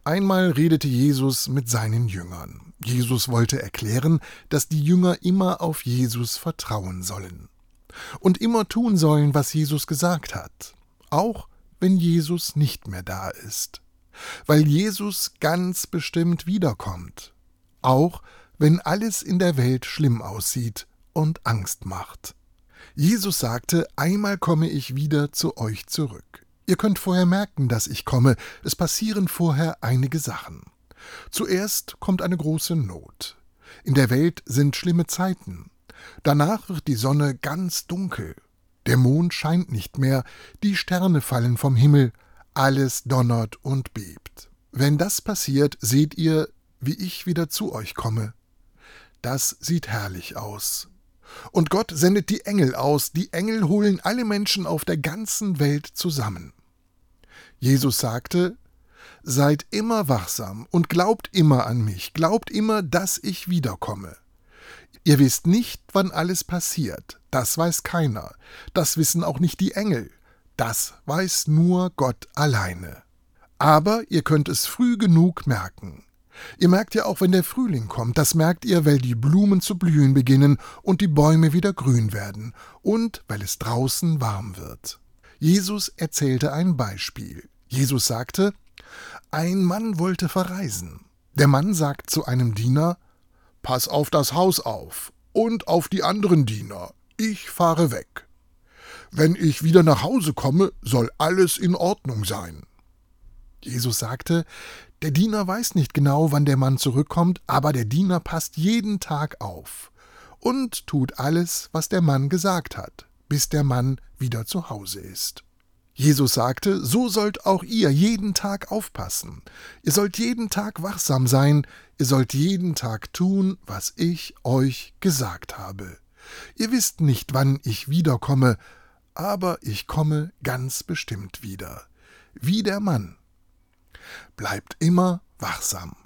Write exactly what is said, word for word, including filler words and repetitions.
Einmal redete Jesus mit seinen Jüngern. Jesus wollte erklären, dass die Jünger immer auf Jesus vertrauen sollen und immer tun sollen, was Jesus gesagt hat, auch wenn Jesus nicht mehr da ist, weil Jesus ganz bestimmt wiederkommt, auch wenn alles in der Welt schlimm aussieht und Angst macht. Jesus sagte, einmal komme ich wieder zu euch zurück. Ihr könnt vorher merken, dass ich komme. Es passieren vorher einige Sachen. Zuerst kommt eine große Not. In der Welt sind schlimme Zeiten. Danach wird die Sonne ganz dunkel. Der Mond scheint nicht mehr, die Sterne fallen vom Himmel, alles donnert und bebt. Wenn das passiert, seht ihr, wie ich wieder zu euch komme. Das sieht herrlich aus. Und Gott sendet die Engel aus, die Engel holen alle Menschen auf der ganzen Welt zusammen. Jesus sagte, seid immer wachsam und glaubt immer an mich, glaubt immer, dass ich wiederkomme. Ihr wisst nicht, wann alles passiert, das weiß keiner, das wissen auch nicht die Engel, das weiß nur Gott alleine. Aber ihr könnt es früh genug merken. Ihr merkt ja auch, wenn der Frühling kommt, das merkt ihr, weil die Blumen zu blühen beginnen und die Bäume wieder grün werden und weil es draußen warm wird. Jesus erzählte ein Beispiel. Jesus sagte, ein Mann wollte verreisen. Der Mann sagt zu einem Diener, »Pass auf das Haus auf und auf die anderen Diener, ich fahre weg. Wenn ich wieder nach Hause komme, soll alles in Ordnung sein.« Jesus sagte, der Diener weiß nicht genau, wann der Mann zurückkommt, aber der Diener passt jeden Tag auf und tut alles, was der Mann gesagt hat, bis der Mann wieder zu Hause ist. Jesus sagte, so sollt auch ihr jeden Tag aufpassen. Ihr sollt jeden Tag wachsam sein, ihr sollt jeden Tag tun, was ich euch gesagt habe. Ihr wisst nicht, wann ich wiederkomme, aber ich komme ganz bestimmt wieder, wie der Mann. Bleibt immer wachsam.